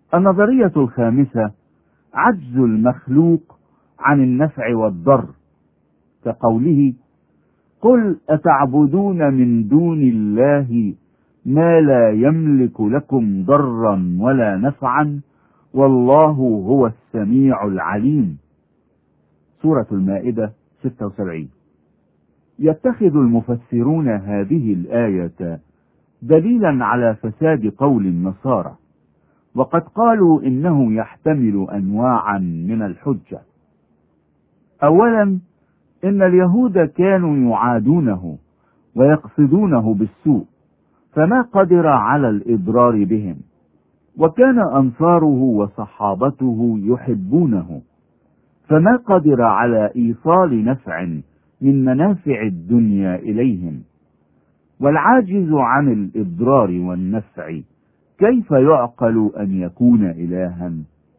النظرية الخامسة عجز المخلوق عن النفع والضر، كقوله: قل أتعبدون من دون الله ما لا يملك لكم ضرا ولا نفعا والله هو السميع العليم. سورة المائدة 76. يتخذ المفسرون هذه الآية دليلا على فساد قول النصارى، وقد قالوا إنه يحتمل أنواعا من الحجة. أولا، إن اليهود كانوا يعادونه ويقصدونه بالسوء، فما قدر على الإضرار بهم، وكان أنصاره وصحابته يحبونه، فما قدر على إيصال نفع من منافع الدنيا إليهم. والعاجز عن الإضرار والنفع كيف يعقل أن يكون إلها؟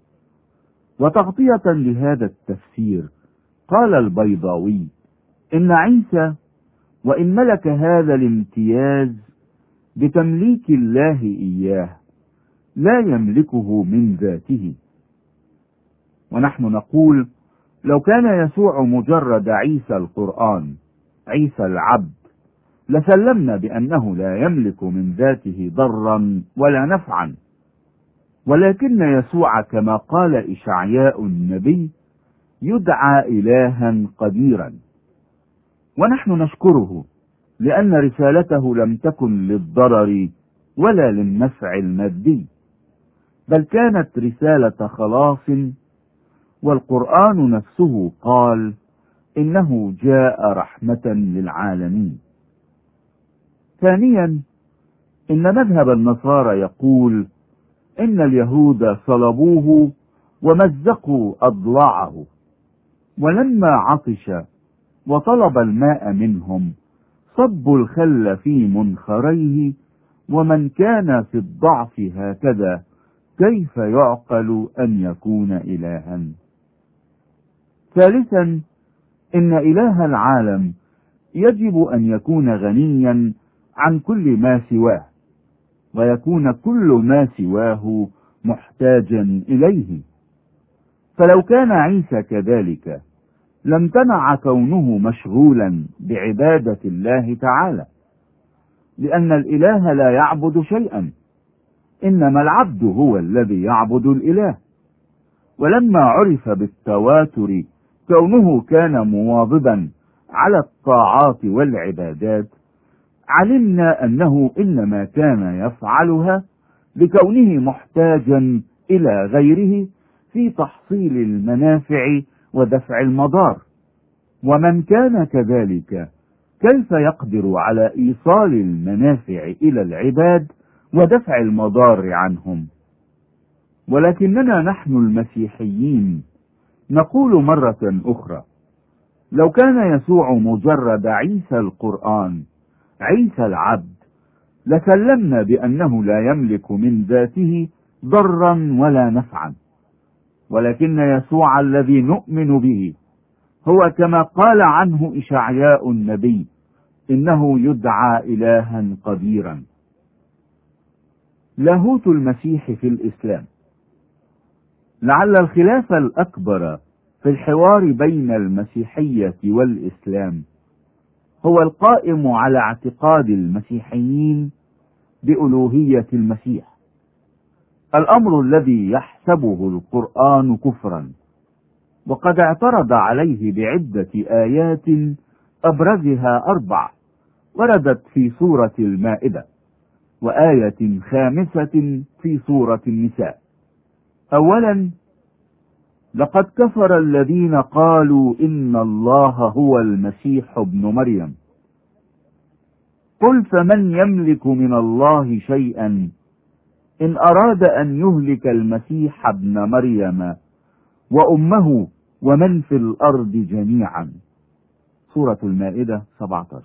وتغطية لهذا التفسير قال البيضاوي: إن عيسى وإن ملك هذا الامتياز بتمليك الله إياه لا يملكه من ذاته. ونحن نقول: لو كان يسوع مجرد عيسى القرآن، عيسى العبد، لسلمنا بأنه لا يملك من ذاته ضرا ولا نفعا. ولكن يسوع كما قال إشعياء النبي يدعى إلها قديرا، ونحن نشكره لأن رسالته لم تكن للضرر ولا للنفع المادي، بل كانت رسالة خلاص. والقرآن نفسه قال إنه جاء رحمة للعالمين. ثانيا، إن مذهب النصارى يقول إن اليهود صلبوه ومزقوا أضلاعه، ولما عطش وطلب الماء منهم صبوا الخل في منخريه، ومن كان في الضعف هكذا كيف يعقل أن يكون إلها؟ ثالثا، إن إله العالم يجب أن يكون غنيا عن كل ما سواه، ويكون كل ما سواه محتاجا إليه. فلو كان عيسى كذلك لامتنع كونه مشغولا بعبادة الله تعالى، لأن الإله لا يعبد شيئا، إنما العبد هو الذي يعبد الإله. ولما عرف بالتواتر كونه كان مواظبا على الطاعات والعبادات، علمنا أنه إنما كان يفعلها لكونه محتاجا إلى غيره في تحصيل المنافع ودفع المضار. ومن كان كذلك كيف يقدر على إيصال المنافع إلى العباد ودفع المضار عنهم؟ ولكننا نحن المسيحيين نقول مرة أخرى: لو كان يسوع مجرد عيسى القرآن، عيسى العبد، لسلمنا بأنه لا يملك من ذاته ضرا ولا نفعا. ولكن يسوع الذي نؤمن به هو كما قال عنه إشعياء النبي إنه يدعى إلها قديرا. لاهوت المسيح في الإسلام. لعل الخلاف الأكبر في الحوار بين المسيحية والإسلام هو القائم على اعتقاد المسيحيين بألوهية المسيح، الأمر الذي يحسبه القرآن كفرا، وقد اعترض عليه بعدة آيات أبرزها 4 وردت في سورة المائدة، وآية 5 في سورة النساء. أولا: لقد كفر الذين قالوا إن الله هو المسيح ابن مريم. قل فمن يملك من الله شيئا إن أراد أن يهلك المسيح ابن مريم وأمه ومن في الأرض جميعا. سورة المائدة 17.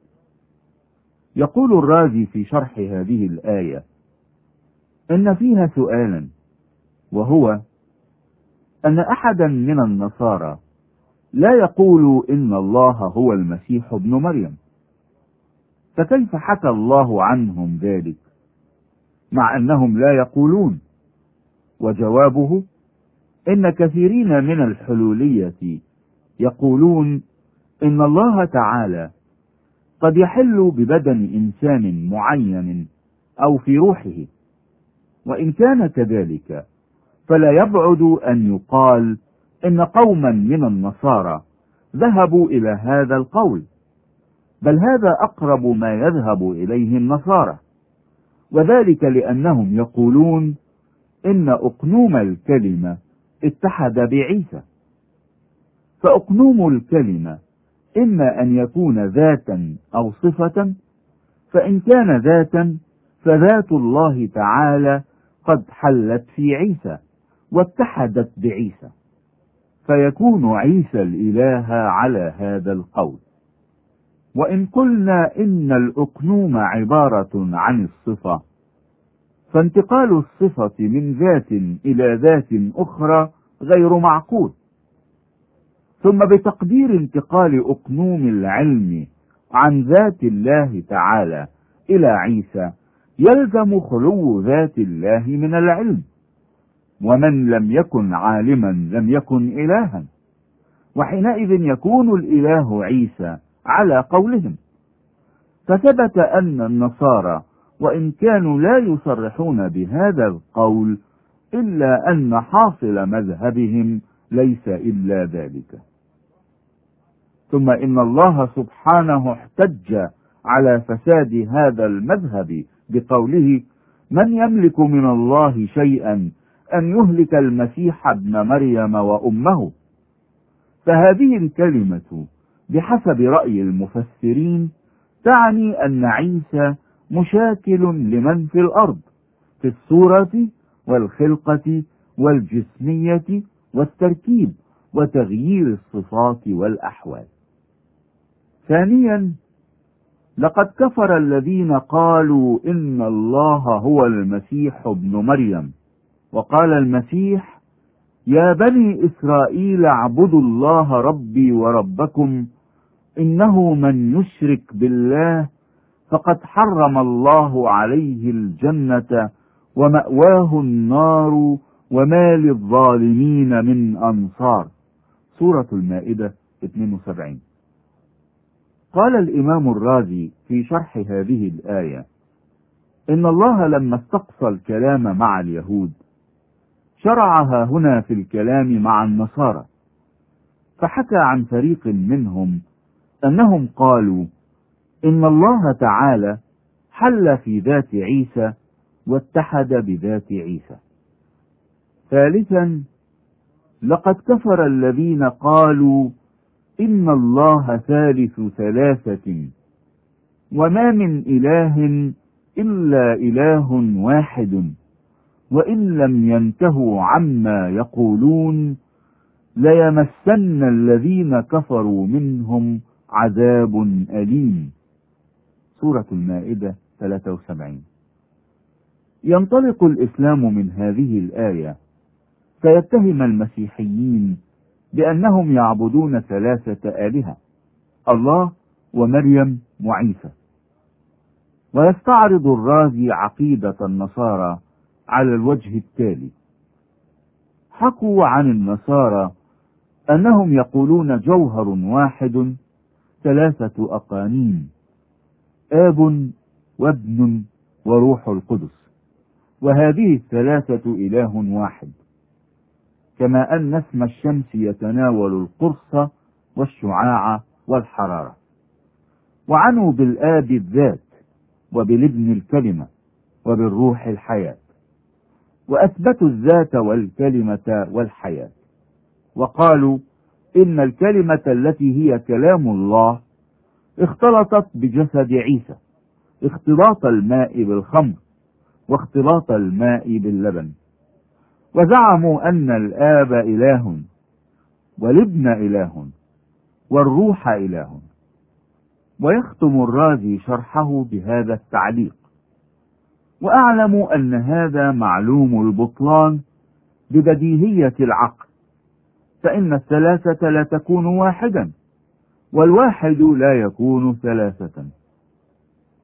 يقول الرازي في شرح هذه الآية إن فيها سؤالا، وهو أن أحدا من النصارى لا يقول إن الله هو المسيح ابن مريم، فكيف حكى الله عنهم ذلك مع أنهم لا يقولون؟ وجوابه: إن كثيرين من الحلولية يقولون إن الله تعالى قد يحل ببدن إنسان معين أو في روحه، وإن كان كذلك فلا يبعد أن يقال إن قوما من النصارى ذهبوا إلى هذا القول، بل هذا أقرب ما يذهب إليه النصارى، وذلك لأنهم يقولون إن أقنوم الكلمة اتحد بعيسى. فأقنوم الكلمة إما أن يكون ذاتا أو صفة، فإن كان ذاتا فذات الله تعالى قد حلت في عيسى واتحدت بعيسى، فيكون عيسى الإله على هذا القول. وإن قلنا إن الأقنوم عبارة عن الصفة، فانتقال الصفة من ذات إلى ذات أخرى غير معقول. ثم بتقدير انتقال أقنوم العلم عن ذات الله تعالى إلى عيسى يلزم خلو ذات الله من العلم، ومن لم يكن عالما لم يكن إلها، وحينئذ يكون الإله عيسى على قولهم. فثبت أن النصارى وإن كانوا لا يصرحون بهذا القول إلا أن حاصل مذهبهم ليس إلا ذلك. ثم إن الله سبحانه احتج على فساد هذا المذهب بقوله: من يملك من الله شيئا أن يهلك المسيح ابن مريم وأمه. فهذه الكلمة بحسب رأي المفسرين تعني أن عيسى مشاكل لمن في الأرض في الصورة والخلقة والجسمية والتركيب وتغيير الصفات والأحوال. ثانيا، لقد كفر الذين قالوا إن الله هو المسيح ابن مريم، وقال المسيح: يا بني إسرائيل اعبدوا الله ربي وربكم، إنه من يشرك بالله فقد حرم الله عليه الجنة ومأواه النار وما للظالمين من أنصار. سورة المائدة 72. قال الإمام الرازي في شرح هذه الآية: إن الله لما استقصى الكلام مع اليهود شرعها هنا في الكلام مع النصارى، فحكى عن فريق منهم أنهم قالوا إن الله تعالى حل في ذات عيسى واتحد بذات عيسى. ثالثا، لقد كفر الذين قالوا إن الله ثالث ثلاثة وما من إله إلا إله واحد، وإن لم ينتهوا عما يقولون ليمسن الذين كفروا منهم عذاب أليم. سورة المائدة 73. ينطلق الإسلام من هذه الآية فيتهم المسيحيين بأنهم يعبدون ثلاثة آلهة: الله ومريم وعيسى. ويستعرض الرازي عقيدة النصارى على الوجه التالي: حكوا عن النصارى أنهم يقولون جوهر واحد ثلاثة أقانيم، آب وابن وروح القدس، وهذه الثلاثة إله واحد، كما أن اسم الشمس يتناول القرص والشعاع والحرارة. وعنوا بالآب الذات، وبالابن الكلمة، وبالروح الحياة، وأثبتوا الذات والكلمة والحياة، وقالوا إن الكلمة التي هي كلام الله اختلطت بجسد عيسى اختلاط الماء بالخمر واختلاط الماء باللبن. وزعموا أن الآب إله والابن إله والروح إله. ويختم الرازي شرحه بهذا التعليق: وأعلم أن هذا معلوم البطلان ببديهية العقل، فإن الثلاثة لا تكون واحدا، والواحد لا يكون ثلاثة.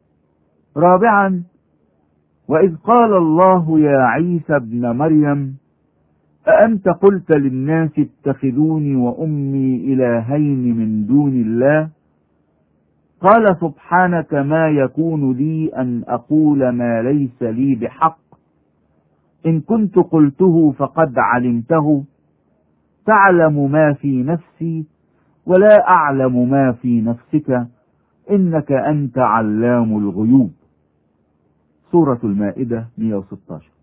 رابعا، وإذ قال الله يا عيسى ابن مريم أأنت قلت للناس اتخذوني وأمي إلهين من دون الله؟ قال سبحانك ما يكون لي أن أقول ما ليس لي بحق، إن كنت قلته فقد علمته، تعلم ما في نفسي ولا أعلم ما في نفسك، إنك أنت علام الغيوب. سورة المائدة 116.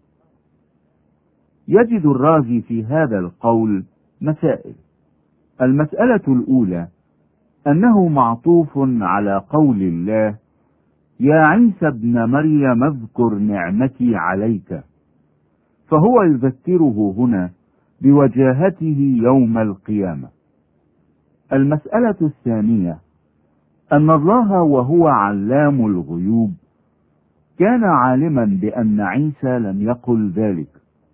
يجد الرازي في هذا القول مسائل. المسألة الأولى أنه معطوف على قول الله يا عيسى ابن مريم اذكر نعمتي عليك، فهو يذكره هنا بوجاهته يوم القيامة. المسألة الثانية أن الله وهو علام الغيوب كان عالما بأن عيسى لم يقل ذلك،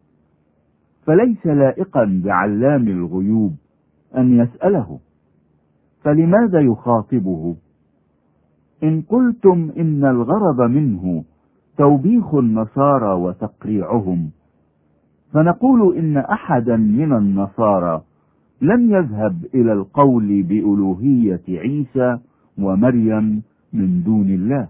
فليس لائقا بعلام الغيوب أن يسأله، فلماذا يخاطبه؟ إن قلتم إن الغرض منه توبيخ النصارى وتقريعهم، فنقول إن أحدا من النصارى لم يذهب إلى القول بألوهية عيسى ومريم من دون الله،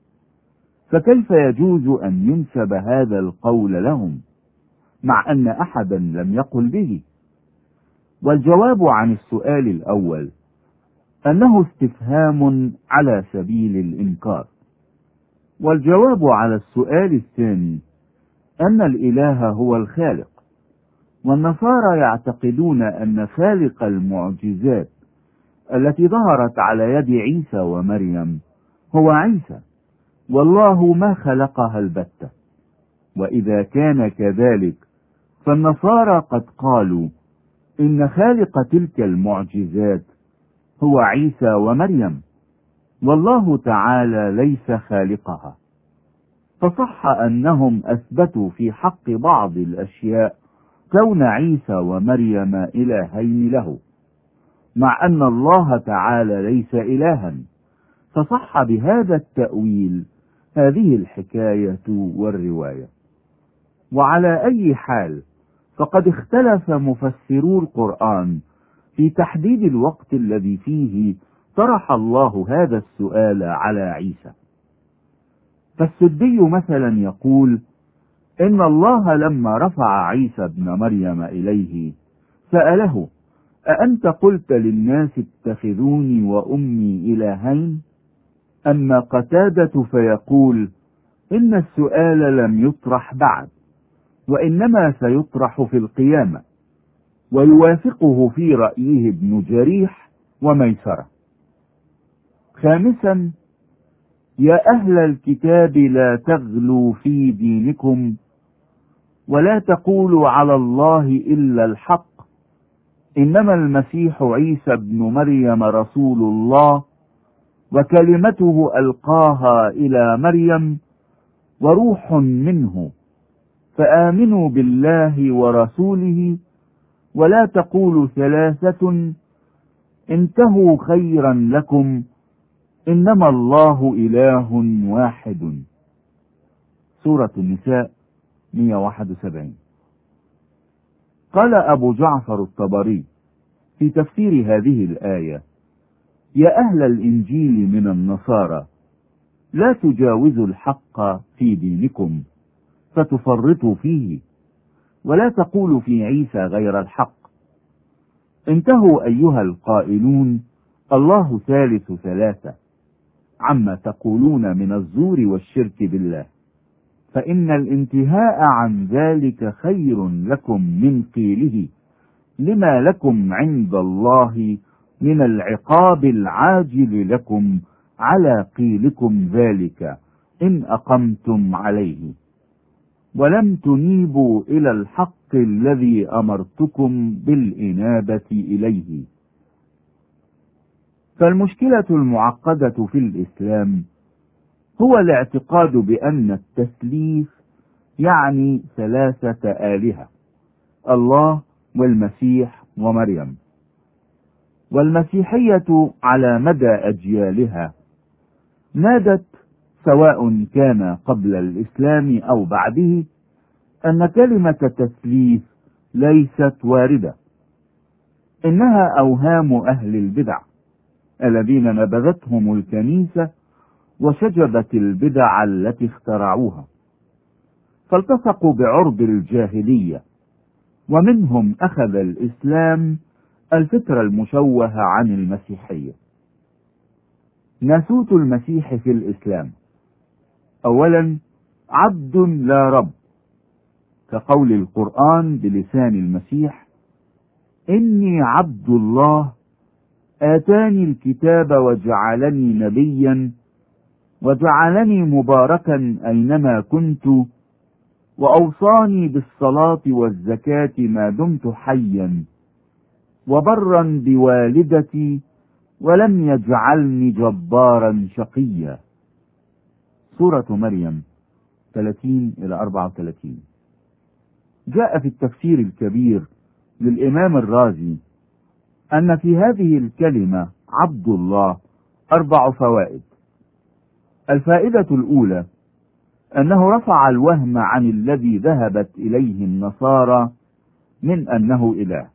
فكيف يجوز أن ينسب هذا القول لهم مع أن أحدا لم يقل به؟ والجواب عن السؤال الأول أنه استفهام على سبيل الإنكار، والجواب على السؤال الثاني أن الإله هو الخالق، والنصارى يعتقدون أن خالق المعجزات التي ظهرت على يد عيسى ومريم هو عيسى، والله ما خلقها البتة. وإذا كان كذلك فالنصارى قد قالوا إن خالق تلك المعجزات هو عيسى ومريم، والله تعالى ليس خالقها، فصح أنهم أثبتوا في حق بعض الأشياء كون عيسى ومريم إلهين له، مع أن الله تعالى ليس إلها، فصح بهذا التأويل هذه الحكاية والرواية. وعلى أي حال فقد اختلف مفسرو القرآن في تحديد الوقت الذي فيه طرح الله هذا السؤال على عيسى. فالسدي مثلا يقول إن الله لما رفع عيسى ابن مريم إليه سأله أأنت قلت للناس اتخذوني وأمي إلهين؟ أما قتادة فيقول إن السؤال لم يطرح بعد، وإنما سيطرح في القيامة، ويوافقه في رأيه ابن جريح وميسرة. خامسا، يا أهل الكتاب لا تغلوا في دينكم ولا تقولوا على الله إلا الحق، إنما المسيح عيسى ابن مريم رسول الله وكلمته ألقاها إلى مريم وروح منه، فآمنوا بالله ورسوله ولا تقولوا ثلاثة انتهوا خيرا لكم، إنما الله إله واحد. سورة النساء 171. قال أبو جعفر الطبري في تفسير هذه الآية يا أهل الإنجيل من النصارى لا تجاوزوا الحق في دينكم فتفرطوا فيه، ولا تقولوا في عيسى غير الحق، انتهوا أيها القائلون الله ثالث ثلاثة عما تقولون من الزور والشرك بالله، فإن الانتهاء عن ذلك خير لكم من قيله لما لكم عند الله من العقاب العاجل لكم على قيلكم ذلك إن أقمتم عليه، ولم تنيبوا إلى الحق الذي أمرتكم بالإنابة إليه. فالمشكلة المعقدة في الإسلام هو الاعتقاد بأن التثليث يعني ثلاثة آلهة، الله والمسيح ومريم. والمسيحية على مدى أجيالها نادت سواء كان قبل الإسلام أو بعده أن كلمة تثليث ليست واردة، إنها أوهام أهل البدع الذين نبذتهم الكنيسة وشجبت البدع التي اخترعوها، فالتصقوا بعرض الجاهلية، ومنهم أخذ الإسلام الفكرة المشوهة عن المسيحية. ناسوت المسيح في الإسلام: أولا، عبد لا رب، كقول القرآن بلسان المسيح: إني عبد الله آتاني الكتاب وجعلني نبيا وجعلني مباركا أينما كنت وأوصاني بالصلاة والزكاة ما دمت حيا وبرا بوالدتي ولم يجعلني جبارا شقيا. سورة مريم 30-34. جاء في التفسير الكبير للإمام الرازي أن في هذه الكلمة عبد الله 4 فوائد. الفائدة الأولى أنه رفع الوهم عن الذي ذهبت إليه النصارى من أنه إله.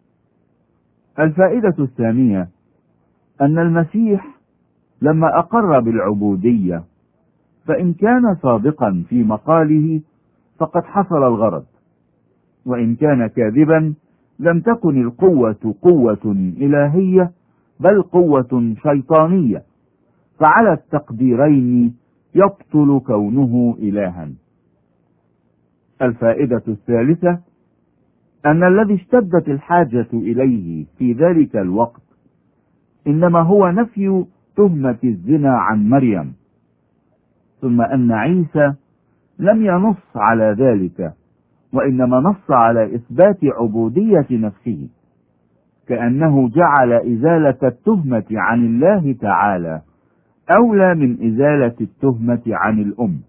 الفائدة الثانية أن المسيح لما أقر بالعبودية فإن كان صادقا في مقاله فقد حصل الغرض، وإن كان كاذبا لم تكن القوة قوة إلهية بل قوة شيطانية، فعلى التقديرين يبطل كونه إلها. الفائدة الثالثة أن الذي اشتدت الحاجة إليه في ذلك الوقت إنما هو نفي تهمة الزنا عن مريم، ثم أن عيسى لم ينص على ذلك، وإنما نص على إثبات عبودية نفسه، كأنه جعل إزالة التهمة عن الله تعالى أولى من إزالة التهمة عن الأم.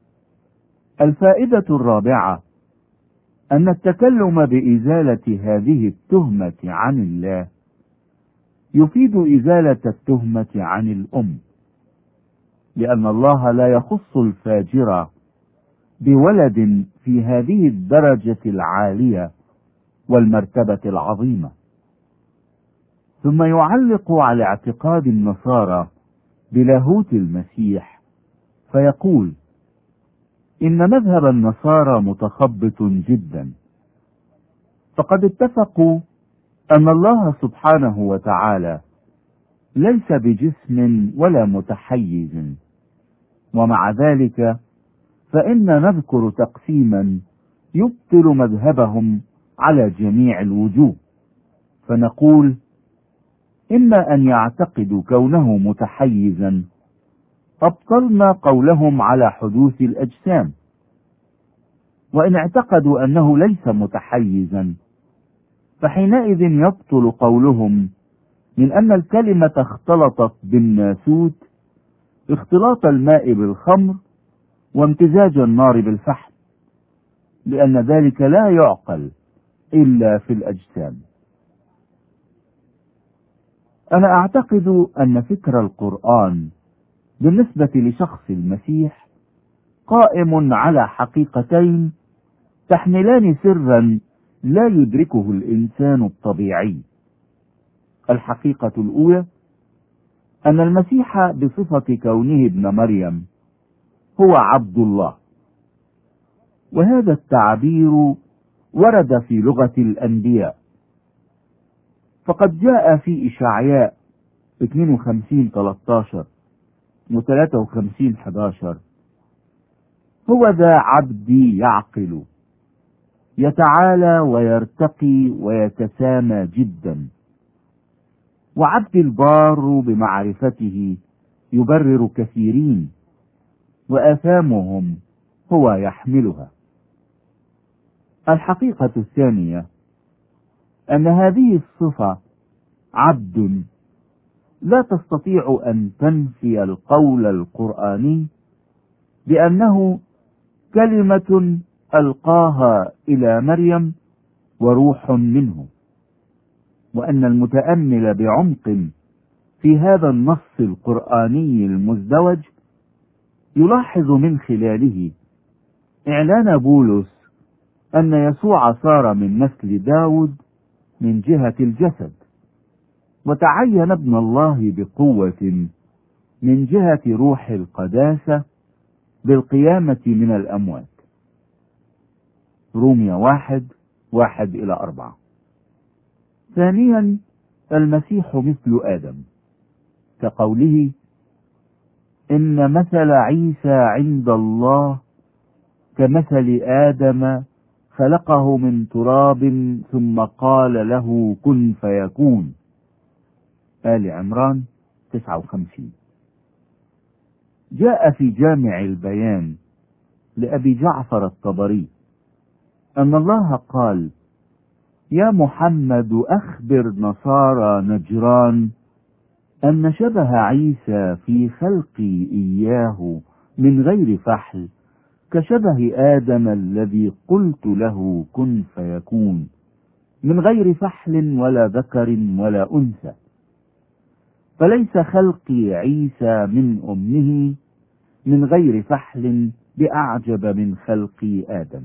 الفائدة الرابعة أن التكلم بإزالة هذه التهمة عن الله يفيد إزالة التهمة عن الأم، لأن الله لا يخص الفاجر بولد في هذه الدرجة العالية والمرتبة العظيمة. ثم يعلق على اعتقاد النصارى بلاهوت المسيح فيقول: إن مذهب النصارى متخبط جدا، فقد اتفقوا أن الله سبحانه وتعالى ليس بجسم ولا متحيز، ومع ذلك فإن نذكر تقسيما يبطل مذهبهم على جميع الوجوه، فنقول: إما أن يعتقدوا كونه متحيزا أبطلنا قولهم على حدوث الأجسام، وإن اعتقدوا أنه ليس متحيزا فحينئذ يبطل قولهم من أن الكلمة اختلطت بالناسوت اختلاط الماء بالخمر وامتزاج النار بالفحم، لأن ذلك لا يعقل إلا في الأجسام. أنا أعتقد أن فكر القرآن بالنسبة لشخص المسيح قائم على حقيقتين تحملان سرا لا يدركه الإنسان الطبيعي. الحقيقة الأولى أن المسيح بصفة كونه ابن مريم هو عبد الله، وهذا التعبير ورد في لغة الأنبياء، فقد جاء في إشعياء 52:13 و53:11: هو ذا عبدي يعقل يتعالى ويرتقي ويتسامى جدا، وعبد البار بمعرفته يبرر كثيرين وآثامهم هو يحملها. الحقيقة الثانية أن هذه الصفة عبد لا تستطيع أن تنفي القول القرآني بأنه كلمة ألقاها إلى مريم وروح منه، وأن المتأمل بعمق في هذا النص القرآني المزدوج يلاحظ من خلاله إعلان بولس أن يسوع صار من نسل داود من جهة الجسد، وتعين ابن الله بقوة من جهة روح القداسة بالقيامة من الأموات. رومية 1:1-4. ثانيا، المسيح مثل آدم، كقوله: إن مثل عيسى عند الله كمثل آدم خلقه من تراب ثم قال له كن فيكون. آل عمران 59. جاء في جامع البيان لأبي جعفر الطبري أن الله قال: يا محمد أخبر نصارى نجران أن شبه عيسى في خلقي إياه من غير فحل كشبه آدم الذي قلت له كن فيكون، من غير فحل ولا ذكر ولا أنثى. فليس خلقي عيسى من أمه من غير فحل بأعجب من خلقي آدم.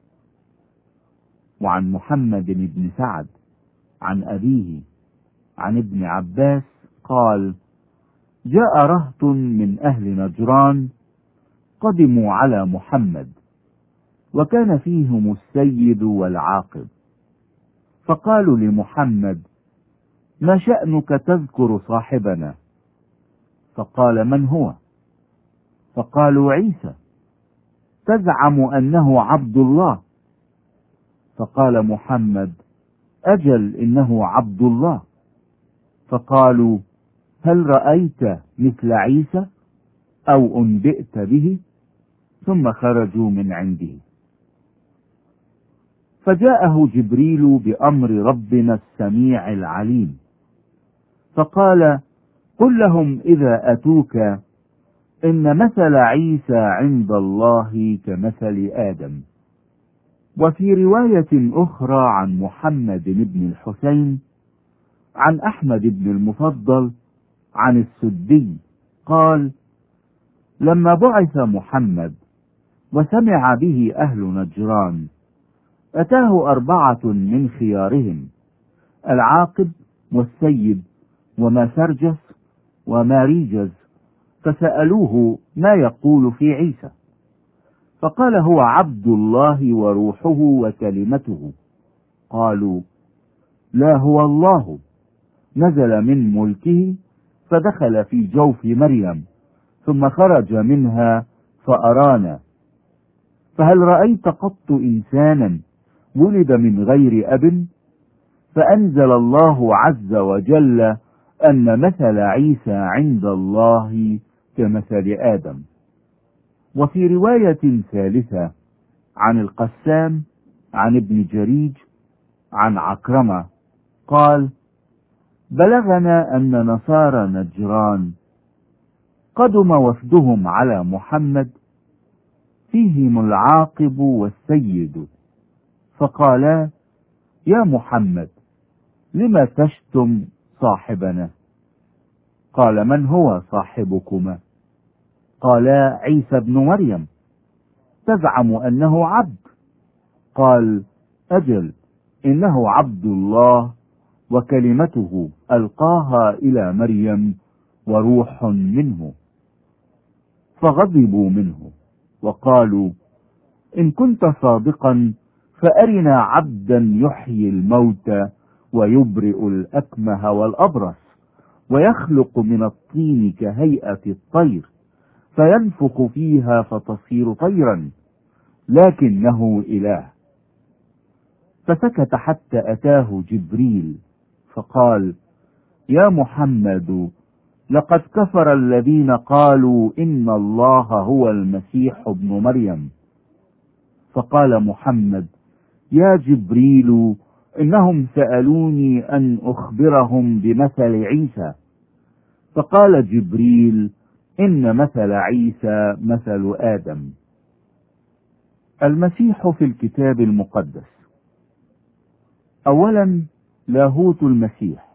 وعن محمد بن سعد عن أبيه عن ابن عباس قال: جاء رهط من أهل نجران قدموا على محمد، وكان فيهم السيد والعاقب، فقالوا لمحمد: ما شأنك تذكر صاحبنا؟ فقال: من هو؟ فقالوا: عيسى. تزعم أنه عبد الله؟ فقال محمد: أجل إنه عبد الله. فقالوا: هل رأيت مثل عيسى أو أنبئت به؟ ثم خرجوا من عنده. فجاءه جبريل بأمر ربنا السميع العليم، فقال: قل لهم إذا أتوك إن مثل عيسى عند الله كمثل آدم. وفي رواية أخرى عن محمد بن الحسين عن أحمد بن المفضل عن السدي قال: لما بعث محمد وسمع به أهل نجران أتاه 4 من خيارهم، العاقب والسيد وماسرجس وماريجز، فسألوه ما يقول في عيسى، فقال: هو عبد الله وروحه وكلمته. قالوا: لا، هو الله نزل من ملكه فدخل في جوف مريم ثم خرج منها فأرانا. فهل رأيت قط إنسانا ولد من غير أب؟ فأنزل الله عز وجل أن مثل عيسى عند الله كمثل آدم. وفي رواية ثالثة عن القسام عن ابن جريج عن عكرمة قال: بلغنا أن نصارى نجران قدم وفدهم على محمد فيهم العاقب والسيد، فقالا: يا محمد، لم تشتم صاحبنا؟ قال: من هو صاحبكما؟ قالا: عيسى ابن مريم. تزعم أنه عبد؟ قال: أجل إنه عبد الله وكلمته ألقاها إلى مريم وروح منه. فغضبوا منه وقالوا: إن كنت صادقا فأرنا عبدا يحيي الموتى ويبرئ الأكمه والأبرص ويخلق من الطين كهيئة الطير فينفخ فيها فتصير طيرا، لكنه إله. فسكت حتى أتاه جبريل فقال: يا محمد، لقد كفر الذين قالوا إن الله هو المسيح ابن مريم. فقال محمد: يا جبريل، إنهم سألوني أن أخبرهم بمثل عيسى. فقال جبريل: إن مثل عيسى مثل آدم. المسيح في الكتاب المقدس. أولا، لاهوت المسيح.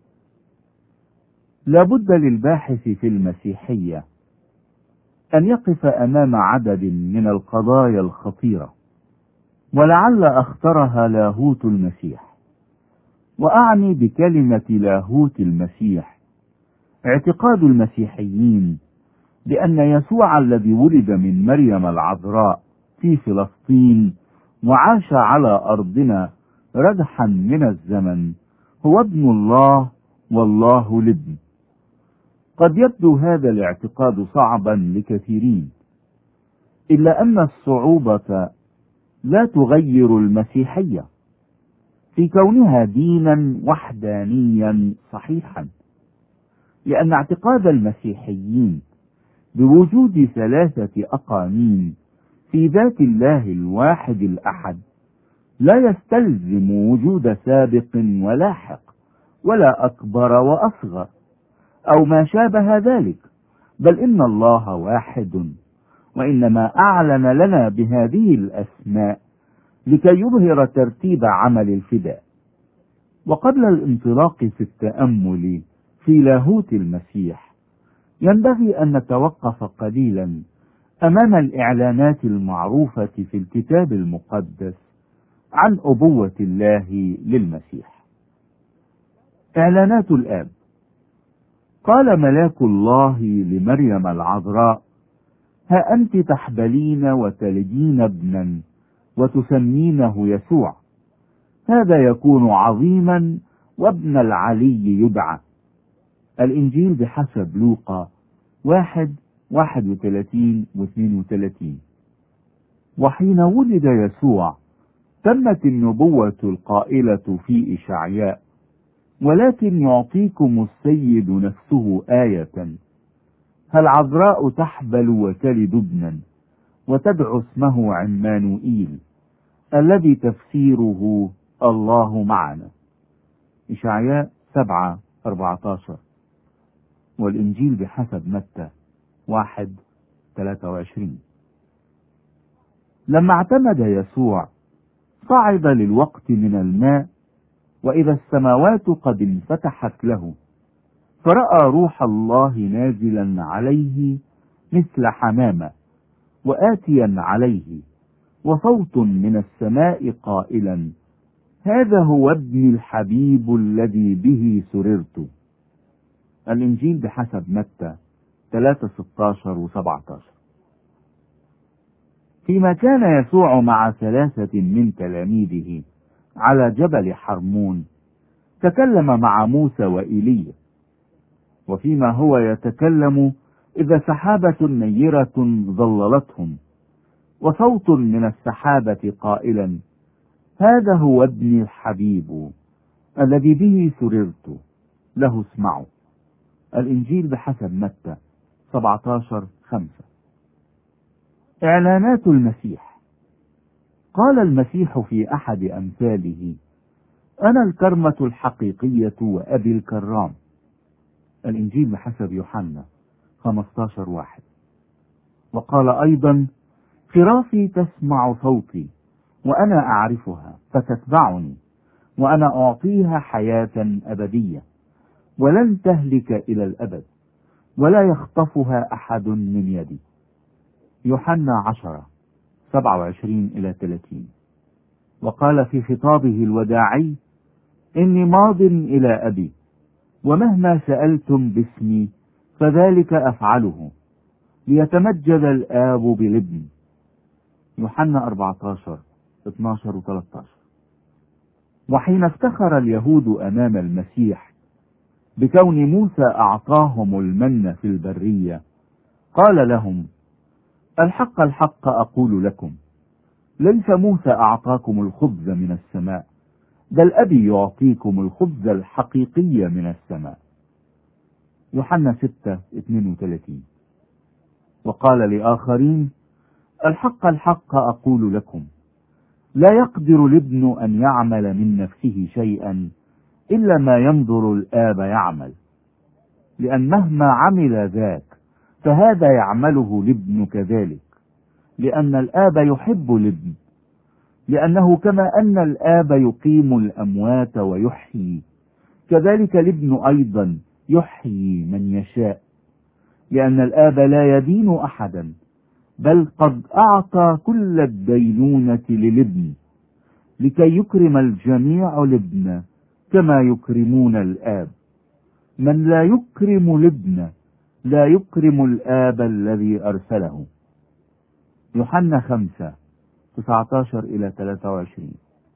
لا بد للباحث في المسيحية أن يقف أمام عدد من القضايا الخطيرة، ولعل أخطرها لاهوت المسيح. وأعني بكلمة لاهوت المسيح اعتقاد المسيحيين بأن يسوع الذي ولد من مريم العذراء في فلسطين وعاش على أرضنا ردحا من الزمن هو ابن الله والله الابن. قد يبدو هذا الاعتقاد صعبا لكثيرين، إلا أن الصعوبة لا تغير المسيحية في كونها دينا وحدانيا صحيحا، لأن اعتقاد المسيحيين بوجود ثلاثة أقانيم في ذات الله الواحد الأحد لا يستلزم وجود سابق ولاحق ولا أكبر وأصغر أو ما شابه ذلك، بل إن الله واحد، وإنما أعلن لنا بهذه الأسماء لكي يظهر ترتيب عمل الفداء. وقبل الانطلاق في التأمل في لاهوت المسيح ينبغي أن نتوقف قليلا أمام الإعلانات المعروفة في الكتاب المقدس عن أبوة الله للمسيح. إعلانات الآب: قال ملاك الله لمريم العذراء: ها أنت تحبلين وتلدين ابنا وتسمينه يسوع، هذا يكون عظيما وابن العلي يدعى. الإنجيل بحسب لوقا 1:31 و32. وحين ولد يسوع تمت النبوة القائلة في إشعياء: ولكن يعطيكم السيد نفسه آية، هل عذراء تحبل وتلد ابنا وتدعو اسمه عمانوئيل، الذي تفسيره الله معنا. إشعياء 7:14. والإنجيل بحسب متى 1:23. لما اعتمد يسوع صعد للوقت من الماء، وإذا السماوات قد انفتحت له، فرأى روح الله نازلا عليه مثل حمامة وآتيا عليه، وصوت من السماء قائلا: هذا هو ابني الحبيب الذي به سررت. الإنجيل بحسب متى 3:16 و17. فيما كان يسوع مع 3 من تلاميذه على جبل حرمون تكلم مع موسى وإيليا، وفيما هو يتكلم إذا سحابة نيرة ظللتهم، وصوت من السحابة قائلا: هذا هو ابني الحبيب الذي به سررت، له اسمعوا. الإنجيل بحسب متى 17:5. إعلانات المسيح: قال المسيح في أحد أمثاله: أنا الكرمة الحقيقية وأبي الكرام. الإنجيل بحسب يوحنا 15:1. وقال أيضا: خرافي تسمع صوتي وأنا أعرفها فتتبعني، وأنا أعطيها حياة أبدية ولن تهلك إلى الأبد، ولا يخطفها أحد من يدي. يوحنا 10:27-30. وقال في خطابه الوداعي: إني ماض إلى أبي، ومهما سألتم باسمي فذلك أفعله، ليتمجد الآب بالابن. يوحنا 14:12-13. وحين افتخر اليهود أمام المسيح بكون موسى أعطاهم المن في البرية، قال لهم: الحق الحق أقول لكم، ليس موسى أعطاكم الخبز من السماء، بل أبي يعطيكم الخبز الحقيقي من السماء. يوحنا 6:32. وقال لآخرين: الحق الحق أقول لكم، لا يقدر الابن أن يعمل من نفسه شيئا إلا ما ينظر الآب يعمل، لأن مهما عمل ذاك فهذا يعمله الابن كذلك، لأن الآب يحب الابن، لأنه كما أن الآب يقيم الأموات ويحيي، كذلك الابن أيضا يحيي من يشاء، لأن الآب لا يدين أحدا، بل قد أعطى كل الدينونة للابن، لكي يكرم الجميع الابن كما يكرمون الآب. من لا يكرم الابن لا يكرم الآب الذي أرسله. يوحنا 5:19-23.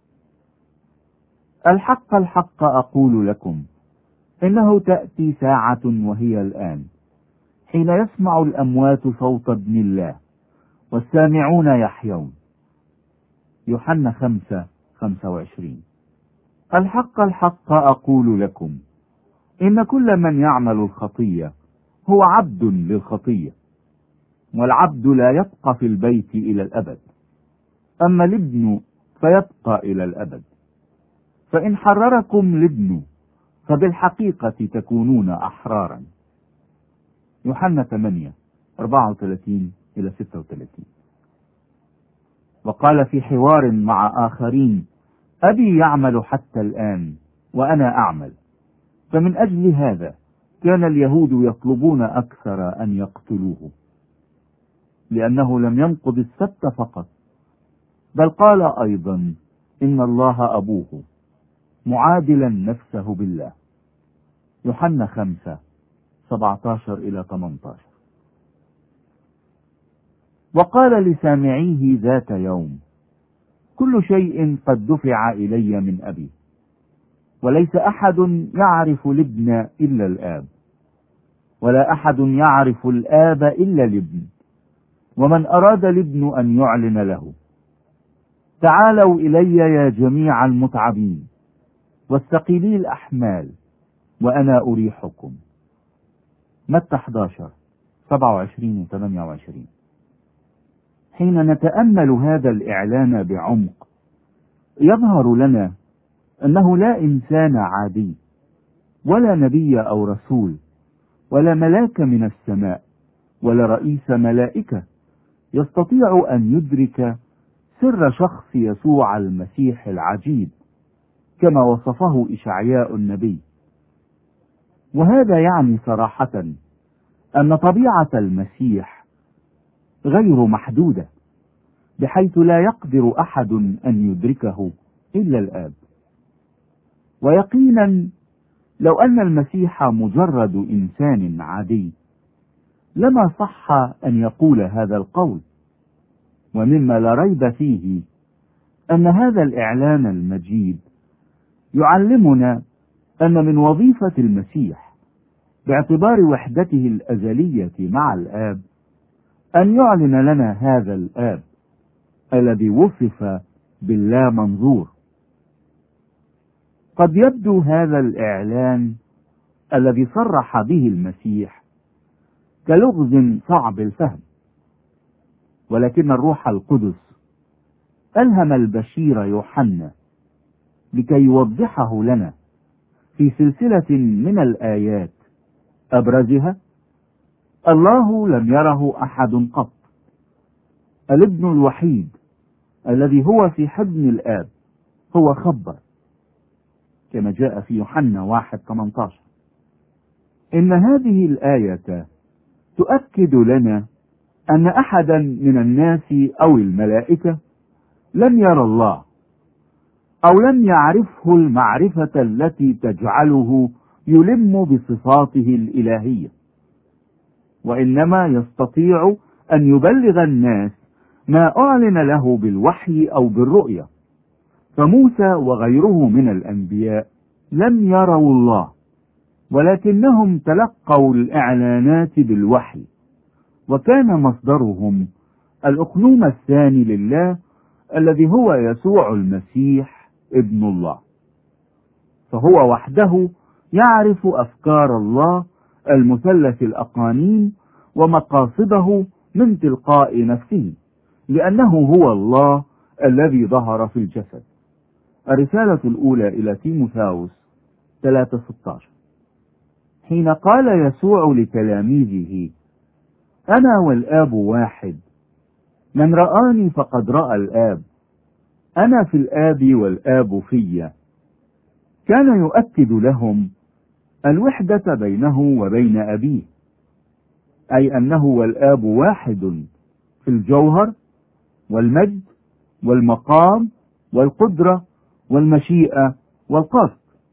الحق الحق أقول لكم إنه تأتي ساعة وهي الآن حين يسمع الأموات صوت ابن الله والسامعون يحيون. يوحنا 5:25. الحق الحق أقول لكم إن كل من يعمل الخطية هو عبد للخطية، والعبد لا يبقى في البيت إلى الأبد، أما الابن فيبقى إلى الأبد. فإن حرركم الابن فبالحقيقة تكونون أحرارا. يوحنا 8:34-36. وقال في حوار مع آخرين: أبي يعمل حتى الآن وأنا أعمل. فمن أجل هذا كان اليهود يطلبون أكثر أن يقتلوه، لأنه لم ينقض السبت فقط، بل قال أيضا إن الله أبوه، معادلا نفسه بالله. يوحنا 5:17-18. وقال لسامعيه ذات يوم: كل شيء قد دفع إلي من أبي، وليس أحد يعرف الابن إلا الآب، ولا أحد يعرف الآب إلا الابن، ومن أراد الابن أن يعلن له. تعالوا إلي يا جميع المتعبين والثقيلي الأحمال وأنا أريحكم. متى 11:27-28. حين نتأمل هذا الإعلان بعمق يظهر لنا أنه لا إنسان عادي، ولا نبي أو رسول، ولا ملاك من السماء، ولا رئيس ملائكة يستطيع أن يدرك سر شخص يسوع المسيح العجيب كما وصفه إشعياء النبي. وهذا يعني صراحة أن طبيعة المسيح غير محدودة، بحيث لا يقدر أحد أن يدركه إلا الآب. ويقينا لو أن المسيح مجرد إنسان عادي لما صح أن يقول هذا القول. ومما لا ريب فيه أن هذا الإعلان المجيد يعلمنا أن من وظيفة المسيح باعتبار وحدته الأزلية مع الآب أن يعلن لنا هذا الآب الذي وصف باللا منظور. قد يبدو هذا الإعلان الذي صرح به المسيح كلغز صعب الفهم، ولكن الروح القدس ألهم البشير يوحنا لكي يوضحه لنا في سلسلة من الآيات، أبرزها: الله لم يره أحد قط، الابن الوحيد الذي هو في حضن الآب هو خبر، كما جاء في يوحنا 1:18. إن هذه الآية تؤكد لنا أن أحدا من الناس أو الملائكة لم يرى الله، أو لم يعرفه المعرفة التي تجعله يلم بصفاته الإلهية، وإنما يستطيع أن يبلغ الناس ما أعلن له بالوحي أو بالرؤية. فموسى وغيره من الأنبياء لم يروا الله، ولكنهم تلقوا الإعلانات بالوحي، وكان مصدرهم الأقنوم الثاني لله الذي هو يسوع المسيح ابن الله. فهو وحده يعرف أفكار الله المثلث الأقانيم ومقاصده من تلقاء نفسه، لأنه هو الله الذي ظهر في الجسد. الرسالة الأولى إلى تيموثاوس 3:16. حين قال يسوع لتلاميذه: أنا والآب واحد، من رآني فقد رأى الآب، أنا في الآب والآب في، كان يؤكد لهم الوحدة بينه وبين أبيه، أي أنه والآب واحد في الجوهر والمجد والمقام والقدرة والمشيئة والقصد.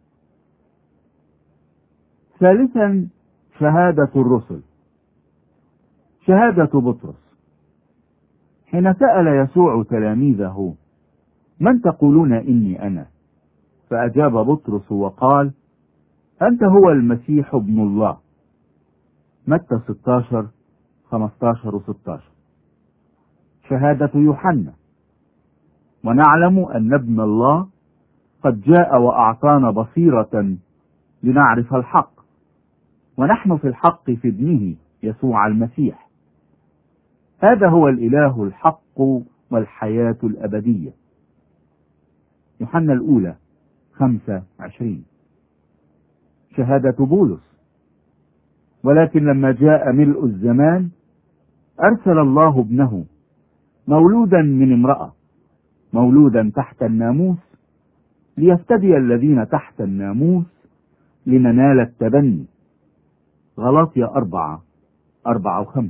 ثالثا، شهادة الرسل. شهادة بطرس. حين سأل يسوع تلاميذه: من تقولون إني أنا؟ فأجاب بطرس وقال: أنت هو المسيح ابن الله. متى 16 15 و16. شهادة يوحنا. ونعلم أن ابن الله قد جاء وأعطانا بصيرة لنعرف الحق، ونحن في الحق في ابنه يسوع المسيح. هذا هو الإله الحق والحياة الأبدية. يوحنا الأولى 5:20. شهادة بولس. ولكن لما جاء ملء الزمان أرسل الله ابنه مولودا من امرأة، مولودا تحت الناموس، ليفتدي الذين تحت الناموس لننال التبني. غلاطية 4:4-5.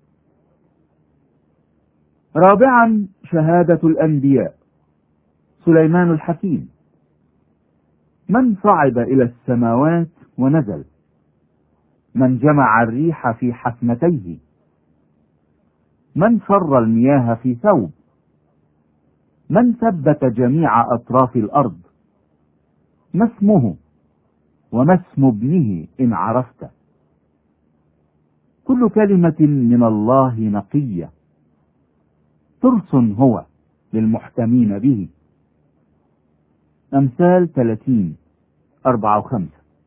رابعا، شهادة الأنبياء. سليمان الحكيم. من صعد إلى السماوات ونزل؟ من جمع الريح في حفنتيه؟ من صر المياه في ثوب؟ من ثبت جميع أطراف الأرض؟ ما اسمه وما اسم ابنه إن عرفته؟ كل كلمة من الله نقية، ترس هو للمحتمين به. أمثال 30:4-5.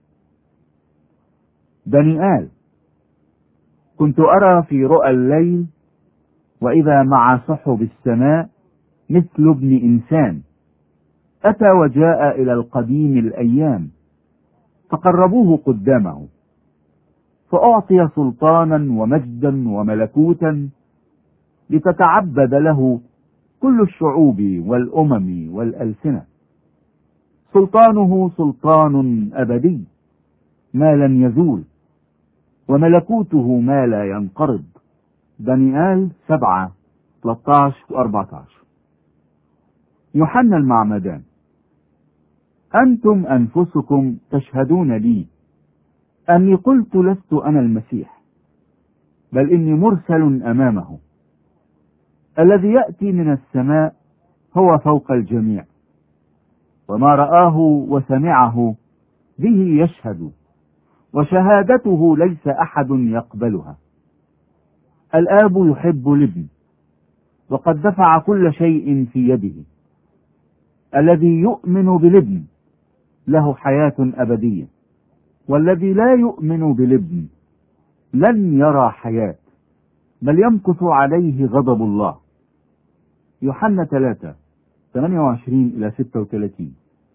دانيال. كنت أرى في رؤى الليل، وإذا مع سحب السماء مثل ابن إنسان، أتى وجاء إلى القديم الأيام، فقربوه قدامه، فأعطي سلطانا ومجدا وملكوتا لتتعبد له كل الشعوب والأمم والألسنة. سلطانه سلطان أبدي ما لن يزول، وملكوته ما لا ينقرض. دانيال 7:13-14. يوحنا المعمدان. أنتم أنفسكم تشهدون لي أني قلت لست أنا المسيح، بل إني مرسل أمامه. الذي يأتي من السماء هو فوق الجميع، وما رآه وسمعه به يشهد، وشهادته ليس أحد يقبلها. الآب يحب الابن، وقد دفع كل شيء في يده. الذي يؤمن بالابن له حياة أبدية، والذي لا يؤمن بالابن لن يرى حياة، بل يمكث عليه غضب الله. يوحنا 3:28-36.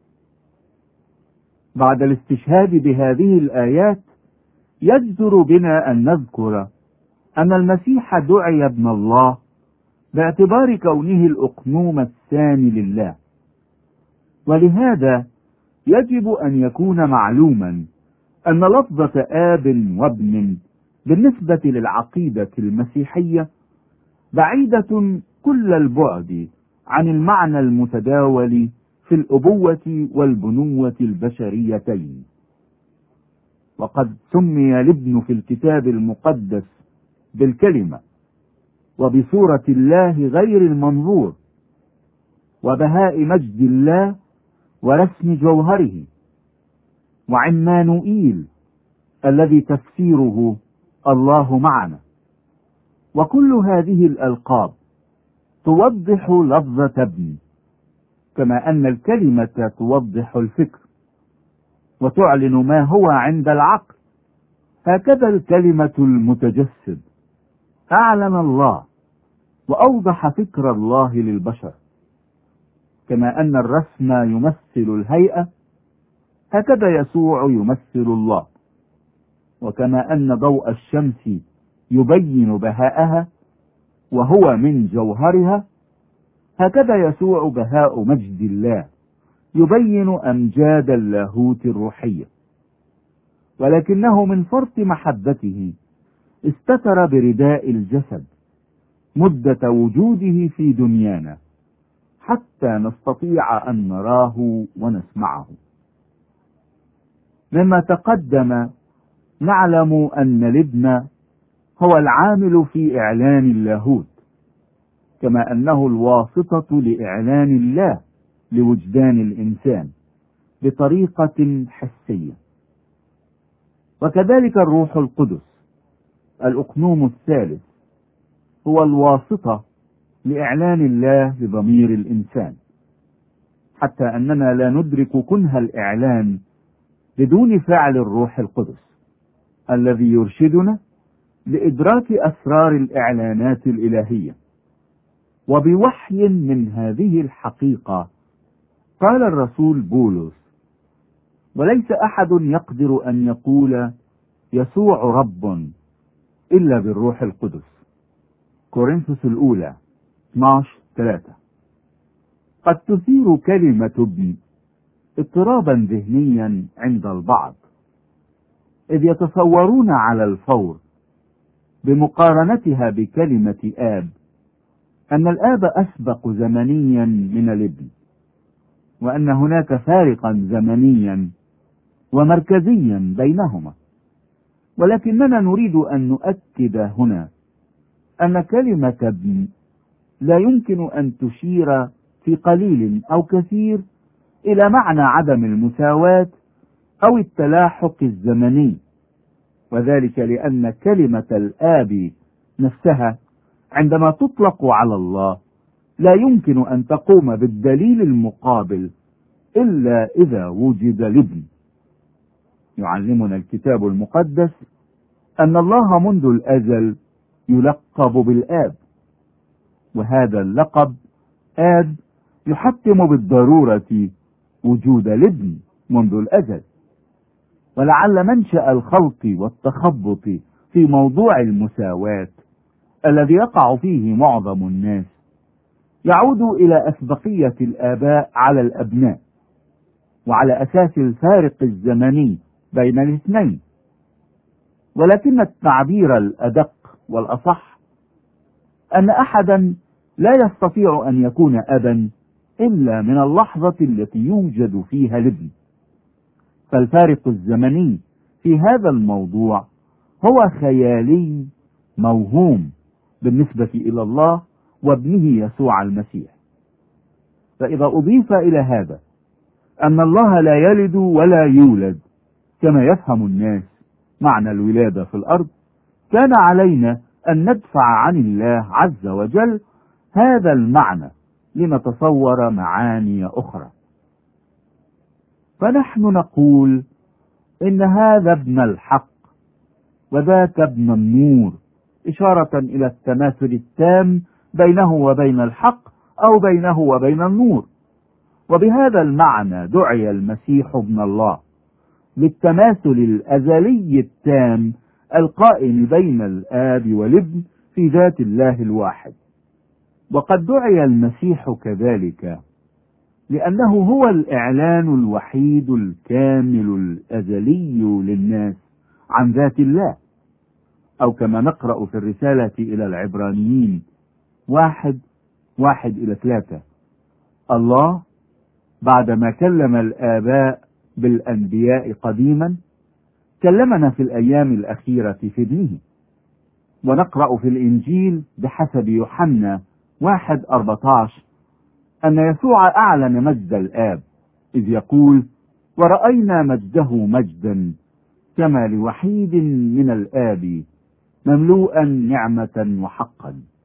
بعد الاستشهاد بهذه الآيات يجدر بنا أن نذكر أن المسيح دعي ابن الله باعتبار كونه الأقنوم الثاني لله، ولهذا يجب أن يكون معلوما أن لفظة آب وابن بالنسبة للعقيدة المسيحية بعيدة كل البعد عن المعنى المتداول في الأبوة والبنوة البشريتين. وقد سمي الابن في الكتاب المقدس بالكلمة، وبصورة الله غير المنظور، وبهاء مجد الله، ورسم جوهره، وعمانوئيل الذي تفسيره الله معنا. وكل هذه الألقاب توضح لفظة ابن، كما أن الكلمة توضح الفكر وتعلن ما هو عند العقل. هكذا الكلمة المتجسد أعلن الله وأوضح فكر الله للبشر. كما أن الرسم يمثل الهيئة، هكذا يسوع يمثل الله. وكما أن ضوء الشمس يبين بهاءها وهو من جوهرها، هكذا يسوع بهاء مجد الله يبين أمجاد اللاهوت الروحية. ولكنه من فرط محبته استتر برداء الجسد مدة وجوده في دنيانا، حتى نستطيع أن نراه ونسمعه. مما تقدم نعلم أن الابن هو العامل في إعلان اللاهوت، كما أنه الواسطة لإعلان الله لوجدان الإنسان بطريقة حسية. وكذلك الروح القدس الأقنوم الثالث هو الواسطة لإعلان الله لضمير الإنسان، حتى أننا لا ندرك كنه الإعلان بدون فعل الروح القدس الذي يرشدنا لإدراك أسرار الإعلانات الإلهية. وبوحي من هذه الحقيقة قال الرسول بولس: وليس أحد يقدر أن يقول يسوع رب إلا بالروح القدس. كورنثوس الأولى 12:3. قد تثير كلمة ابن اضطرابا ذهنيا عند البعض، إذ يتصورون على الفور بمقارنتها بكلمة آب أن الآب أسبق زمنيا من الابن، وأن هناك فارقا زمنيا ومركزيا بينهما. ولكننا نريد أن نؤكد هنا أن كلمة ابن لا يمكن أن تشير في قليل أو كثير إلى معنى عدم المساواة أو التلاحق الزمني، وذلك لأن كلمة الآب نفسها عندما تطلق على الله لا يمكن أن تقوم بالدليل المقابل إلا إذا وجد الابن. يعلمنا الكتاب المقدس أن الله منذ الأزل يلقب بالآب، وهذا اللقب آب يحتم بالضرورة وجود الابن منذ الأزل. ولعل منشأ الخلط والتخبط في موضوع المساواة الذي يقع فيه معظم الناس يعود إلى أسبقية الآباء على الأبناء، وعلى أساس الفارق الزمني بين الاثنين. ولكن التعبير الأدق والأصح أن أحدا لا يستطيع أن يكون أبا إلا من اللحظة التي يوجد فيها الابن. فالفارق الزمني في هذا الموضوع هو خيالي موهوم بالنسبة إلى الله وابنه يسوع المسيح. فإذا أضيف إلى هذا أن الله لا يلد ولا يولد كما يفهم الناس معنى الولادة في الأرض، كان علينا أن ندفع عن الله عز وجل هذا المعنى لنتصور معاني أخرى. فنحن نقول إن هذا ابن الحق وذاك ابن النور، إشارة إلى التماثل التام بينه وبين الحق أو بينه وبين النور. وبهذا المعنى دعي المسيح ابن الله للتماثل الأزلي التام القائم بين الآب والابن في ذات الله الواحد. وقد دعي المسيح كذلك لأنه هو الإعلان الوحيد الكامل الأزلي للناس عن ذات الله، أو كما نقرأ في الرسالة إلى العبرانيين 1:1-3: الله بعدما كلم الآباء بالأنبياء قديما كلمنا في الأيام الأخيرة في ابنه. ونقرأ في الإنجيل بحسب يوحنا 1:14 أن يسوع أعلن مجد الآب، إذ يقول: ورأينا مجده مجدا كما لوحيد من الآب مملوءا نعمة وحقا.